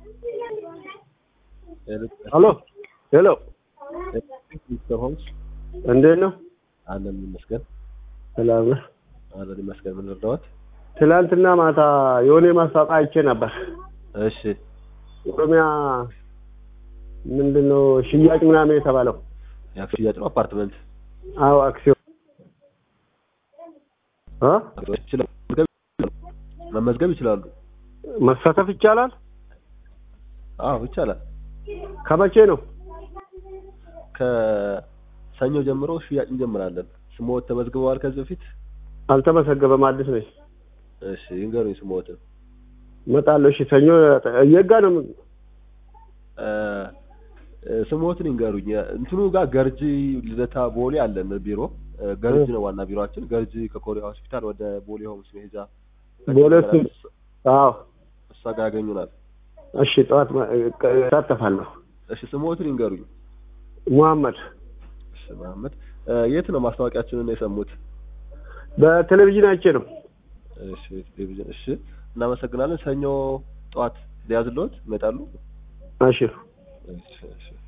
Hello. Hello. እንዴት ነው? አለን ይመስገን። ሰላም ነው። አለን ይመስገን። ምን ልርዳዎት? ትላንትና ማታ የሆነ ማስታወቂያ አይቼ ነበር። እሺ። ኦሮሚያ ምንድነው ሽያጭ ምናምን የተባለው? ሽያጭ ነው አፓርትመንት? አዎ አክሲዮን። መመዝገብ ይችላሉ። መሳተፍ ይቻላል? አዎ ይቻላል። ከመቼ ነው? ከሰኞ ጀምሮ ሽያጭ እንጀምራለን። ስሞት ተመዝግበዋል ከዚህ በፊት? አልተመዘገበም፣ አዲስ ነኝ። እሺ ይንገሩኝ ስሞት። እመጣለሁ። እሺ ሰኞ የጋ ነው? ስሞትን ይንገሩኝ። እንትኑ ጋር ገርጂ ልደታ ቦሌ አለን ቢሮ። ገርጂ ነው ዋና ቢሮአችን። ገርጂ ከኮሪያ ሆስፒታል ወደ ቦሌ ሆምስ መሄጃ ቦሌስ? አዎ እሷ ጋር ያገኙናል። እሺ ጠዋት እሳተፋለሁ። እሺ ስሞትን ይንገሩኝ። መሐመድ። እሺ መሐመድ። የት ነው ማስታወቂያችንን የሰሙት? በቴሌቪዥን አይቼ ነው። እሺ ቴሌቪዥን። እሺ እናመሰግናለን። ሰኞ ጠዋት ሊያዝልዎት ይመጣሉ? እሺ እሺ እሺ